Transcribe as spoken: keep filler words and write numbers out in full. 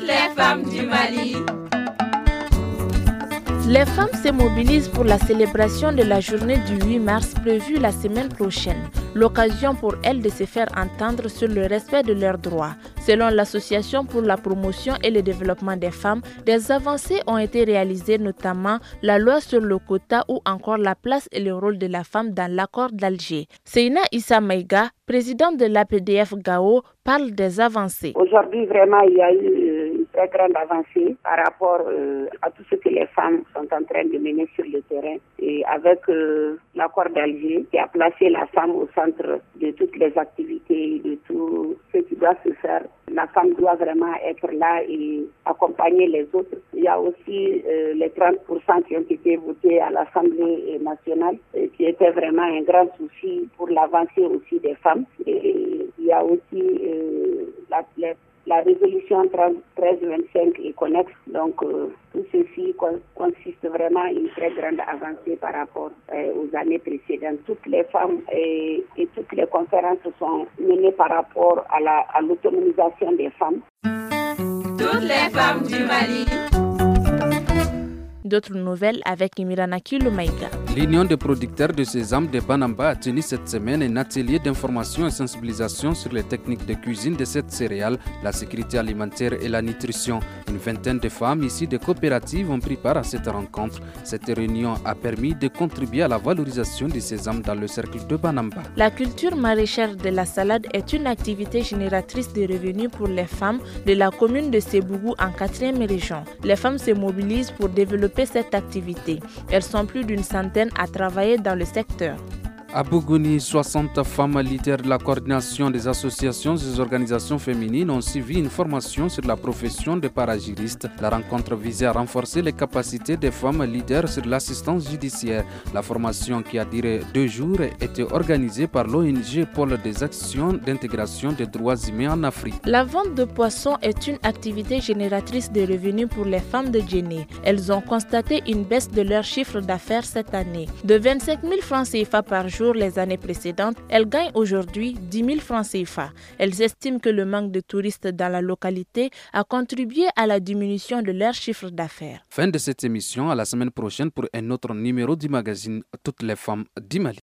les femmes du Mali. Les femmes se mobilisent pour la célébration de la journée du huit mars prévue la semaine prochaine. L'occasion pour elles de se faire entendre sur le respect de leurs droits. Selon l'Association pour la promotion et le développement des femmes, des avancées ont été réalisées, notamment la loi sur le quota ou encore la place et le rôle de la femme dans l'accord d'Alger. Seina Issa Maïga, présidente de l'A P D F Gao, parle des avancées. Aujourd'hui, vraiment, il y a eu une très grande avancée par rapport euh, à tout ce que les femmes sont en train de mener sur le terrain. Et avec euh, l'accord d'Alger qui a placé la femme au centre de toutes les activités, de tout ce qui doit se faire, la femme doit vraiment être là et accompagner les autres. Il y a aussi euh, les trente pour cent qui ont été votés à l'Assemblée nationale, et qui était vraiment un grand souci pour l'avancée aussi des femmes. Et il y a aussi euh, la, la, la résolution treize vingt-cinq et connexe. Donc euh, tout ceci con, consiste vraiment à une très grande avancée par rapport euh, aux années précédentes. Toutes les femmes et, et toutes les conférences sont menées par rapport à, la, à l'autonomisation des femmes. Toutes les femmes du Mali. D'autres nouvelles avec Imirana Kiloumaïga. L'Union des producteurs de sésame de Banamba a tenu cette semaine un atelier d'information et sensibilisation sur les techniques de cuisine de cette céréale, la sécurité alimentaire et la nutrition. Une vingtaine de femmes ici de coopératives ont pris part à cette rencontre. Cette réunion a permis de contribuer à la valorisation du sésame dans le cercle de Banamba. La culture maraîchère de la salade est une activité génératrice de revenus pour les femmes de la commune de Sébougou en quatrième région. Les femmes se mobilisent pour développer cette activité. Elles sont plus d'une centaine à travailler dans le secteur. À Bougouni, soixante femmes leaders de la coordination des associations et des organisations féminines ont suivi une formation sur la profession de paragiriste. La rencontre visait à renforcer les capacités des femmes leaders sur l'assistance judiciaire. La formation, qui a duré deux jours, était organisée par l'O N G Pôle des actions d'intégration des droits humains en Afrique. La vente de poissons est une activité génératrice de revenus pour les femmes de Djenné. Elles ont constaté une baisse de leur chiffre d'affaires cette année. De vingt-cinq mille francs C F A par jour les années précédentes, elles gagnent aujourd'hui dix mille francs C F A. Elles estiment que le manque de touristes dans la localité a contribué à la diminution de leur chiffre d'affaires. Fin de cette émission, à la semaine prochaine pour un autre numéro du magazine Toutes les femmes du Mali.